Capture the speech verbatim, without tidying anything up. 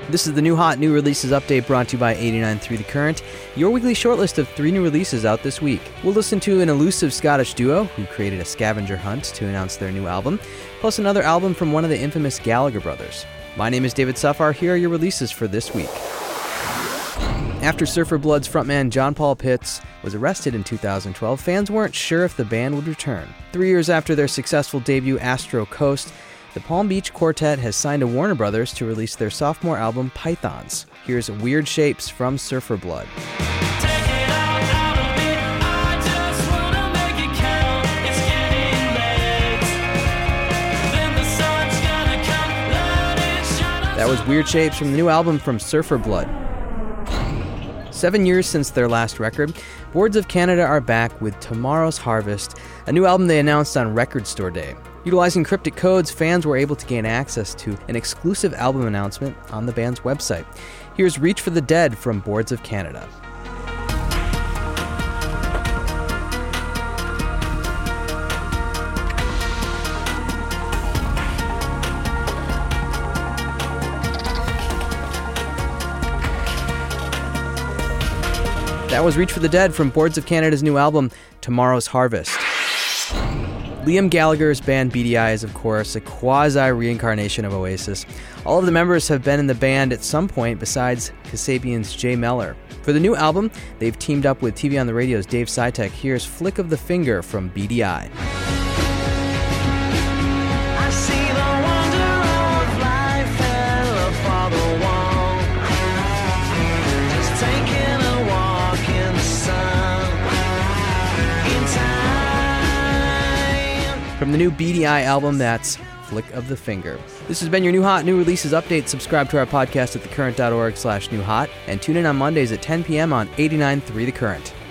This is the New Hot New Releases Update brought to you by eighty-nine point three The Current, your weekly shortlist of three new releases out this week. We'll listen to an elusive Scottish duo who created a scavenger hunt to announce their new album, plus another album from one of the infamous Gallagher brothers. My name is David Safar. Here are your releases for this week. After Surfer Blood's frontman John Paul Pitts was arrested in two thousand twelve, fans weren't sure if the band would return. Three years after their successful debut Astro Coast, the Palm Beach Quartet has signed to Warner Brothers to release their sophomore album Pythons. Here's Weird Shapes from Surfer Blood. That was Weird Shapes from the new album from Surfer Blood. Seven years since their last record, Boards of Canada are back with Tomorrow's Harvest, a new album they announced on Record Store Day. Utilizing cryptic codes, fans were able to gain access to an exclusive album announcement on the band's website. Here's Reach for the Dead from Boards of Canada. That was Reach for the Dead from Boards of Canada's new album, Tomorrow's Harvest. Liam Gallagher's band B D I is, of course, a quasi-reincarnation of Oasis. All of the members have been in the band at some point besides Kasabian's Jay Mellor. For the new album, they've teamed up with T V on the Radio's Dave Sitek. Here's Flick of the Finger from B D I. From the new B D I album, that's Flick of the Finger. This has been your New Hot New Releases Update. Subscribe to our podcast at thecurrent.org slash new hot and tune in on Mondays at ten p.m. on eighty-nine point three The Current.